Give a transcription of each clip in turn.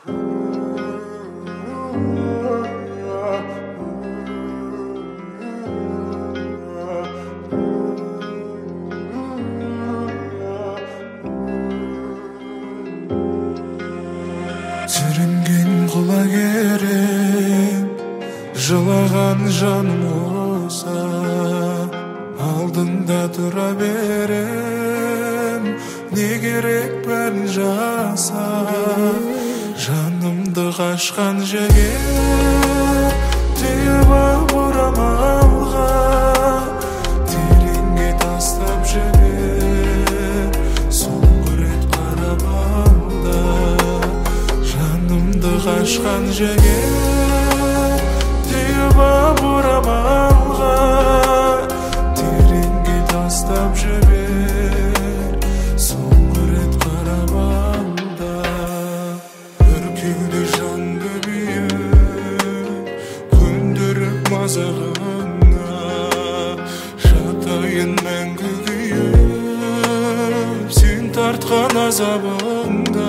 Сүрінген құлагерім, жылаған жаным болса, алдыңда тұра берем, не керек бәрін жаса. Жанымды қашқан жігер, түйіп алып орамалға, тереңге тастап жібер, соңғы рет қарап алда. Жанымды қашқан жігер, түйіп алып орамалға, тереңге тастап жібер, соңғы рет қарап алда. Үркеуде жанды бүйіп, көндіріп мазағына, жатайын мәңгі күйіп, сен тартқан азабыңда.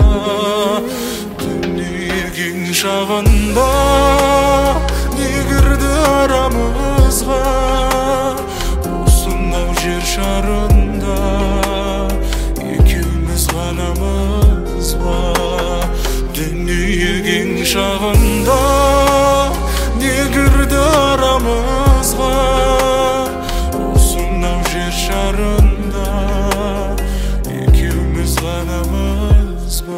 Дүниең шағында не кірді арамызға, осынау жер шарында екеуміз ғанамыз ба. Дүниең шағында не кірді арамызға, осынау жер шарында екеуміз ғанамыз ба.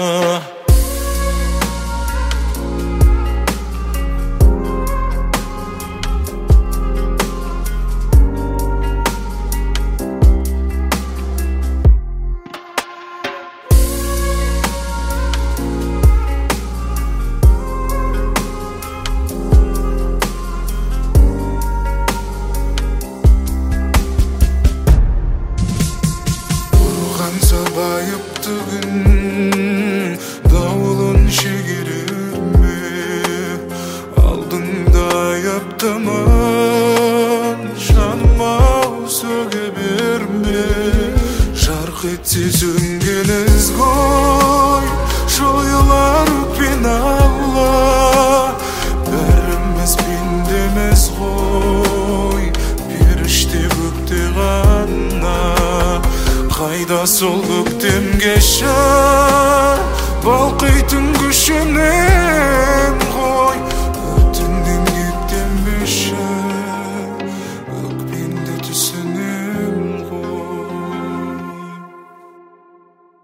Байыпты күн дауылын шегерер ме, алдыңда аяптымын, жаным-ау сөге берме. Жарқ етсе сөнген ізгой, жойылар өкпен алла. Бәріміз пендеміз ғой, періште көкте ғана. Қайда сол көктем кеші, балқитын күшіне